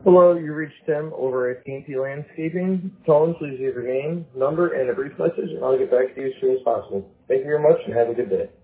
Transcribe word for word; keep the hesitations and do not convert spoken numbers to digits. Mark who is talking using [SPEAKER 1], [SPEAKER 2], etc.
[SPEAKER 1] Hello, you reached Tim over at T N T Landscaping. Tone, please leave your name, number, and a brief message, and I'll get back to you as soon as possible. Thank you very much, and have a good day.